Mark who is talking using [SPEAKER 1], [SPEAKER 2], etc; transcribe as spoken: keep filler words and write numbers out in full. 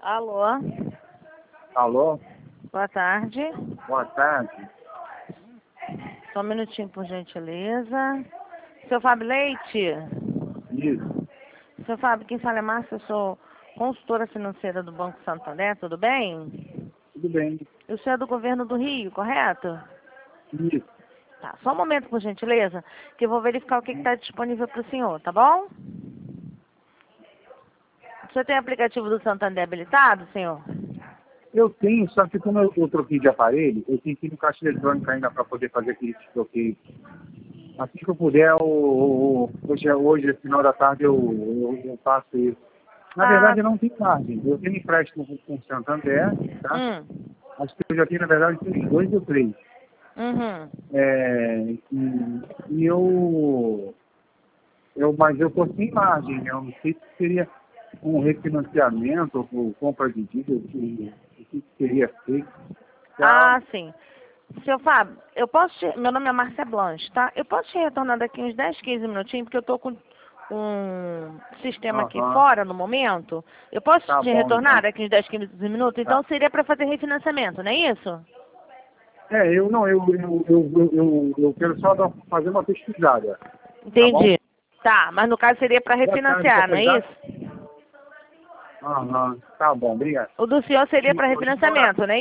[SPEAKER 1] Alô?
[SPEAKER 2] Alô?
[SPEAKER 1] Boa tarde.
[SPEAKER 2] Boa tarde.
[SPEAKER 1] Só um minutinho, por gentileza. Seu Fábio Leite?
[SPEAKER 2] Isso.
[SPEAKER 1] Seu Fábio, quem fala é Márcia, eu sou consultora financeira do Banco Santander, tudo bem?
[SPEAKER 2] Tudo bem.
[SPEAKER 1] O senhor é do governo do Rio, correto?
[SPEAKER 2] Isso.
[SPEAKER 1] Tá, só um momento, por gentileza, que eu vou verificar o que está disponível para o senhor, tá bom? O senhor tem aplicativo do Santander habilitado, senhor?
[SPEAKER 2] Eu tenho, só que como eu, eu troquei de aparelho, eu tenho que ir no caixa eletrônico ainda para poder fazer aquele troqueio. Assim que eu puder, eu, eu, hoje, hoje, no final da tarde, eu, eu, eu faço isso. Na
[SPEAKER 1] Ah,
[SPEAKER 2] verdade, eu não tenho margem. Eu tenho empréstimo com, com o Santander, tá?
[SPEAKER 1] hum,
[SPEAKER 2] Acho que eu já tenho, na verdade, uns dois ou três.
[SPEAKER 1] uhum.
[SPEAKER 2] É, e, e eu, eu, mas eu estou sem margem, né? Eu não sei se seria um refinanciamento ou compra de dívida, o que, o que seria feito.
[SPEAKER 1] Ah, sim. Seu Fábio, eu posso te... Meu nome é Márcia Blanche, tá? Eu posso te retornar daqui uns dez, quinze minutinhos, porque eu tô com um sistema aqui
[SPEAKER 2] Aham,
[SPEAKER 1] fora no momento. Eu posso
[SPEAKER 2] tá
[SPEAKER 1] te
[SPEAKER 2] bom
[SPEAKER 1] retornar
[SPEAKER 2] então.
[SPEAKER 1] daqui uns dez, quinze minutos? Então
[SPEAKER 2] Tá.
[SPEAKER 1] seria para fazer refinanciamento, não é isso?
[SPEAKER 2] É, eu não, eu, eu, eu, eu, eu, eu quero só dar, fazer uma pesquisada, tá bom?
[SPEAKER 1] Entendi. Tá, mas no caso seria para
[SPEAKER 2] Boa tarde,
[SPEAKER 1] refinanciar, não é
[SPEAKER 2] qualidade.
[SPEAKER 1] isso?
[SPEAKER 2] Aham, tá bom, obrigado.
[SPEAKER 1] O do senhor seria
[SPEAKER 2] E,
[SPEAKER 1] para
[SPEAKER 2] e,
[SPEAKER 1] refinanciamento, né?